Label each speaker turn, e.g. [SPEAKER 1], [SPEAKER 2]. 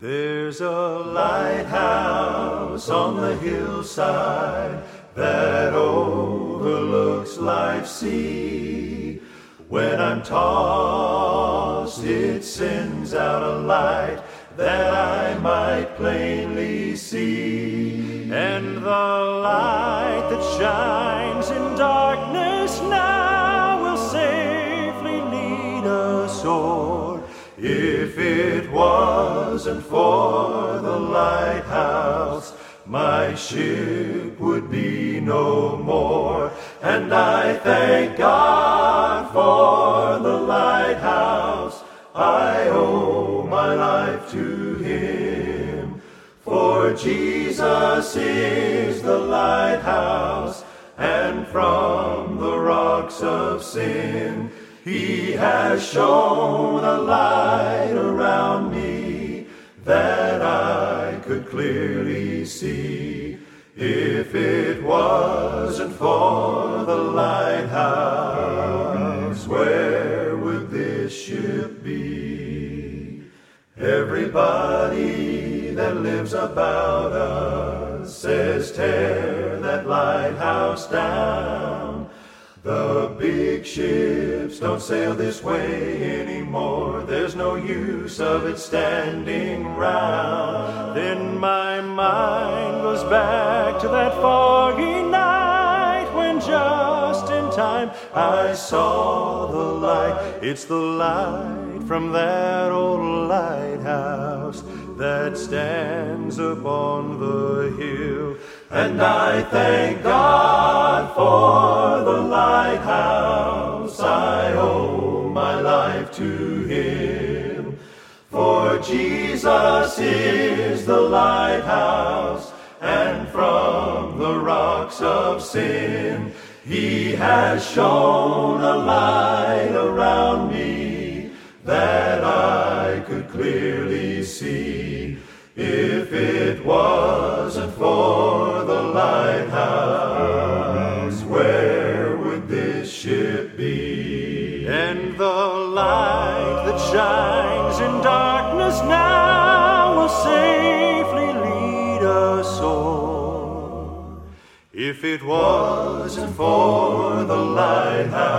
[SPEAKER 1] There's a lighthouse on the hillside that overlooks life's sea. When I'm tossed, it sends out a light that I might plainly see. And the light that shines in darkness now will safely lead us o'er. If it wasn't for the lighthouse, my ship would be no more. And I thank God for the lighthouse. I owe my life to Him. For Jesus is the lighthouse, and from the rocks of sin He has shone a light around me that I could clearly see. If it wasn't for the lighthouse, where would this ship be? Everybody that lives about us says, tear that lighthouse down. The big ships don't sail this way anymore. There's no use of it standing round. Then my mind goes back to that foggy night when just in time I saw the light. It's the light from that old lighthouse that stands upon the hill. And I thank God for the lighthouse. I owe my life to Him. For Jesus is the lighthouse, and from the rocks of sin He has shone a light around me that I could clearly see. If it wasn't for the lighthouse, where would this ship be? And the light that shines in darkness now will safely lead us o'er. If it wasn't for the lighthouse,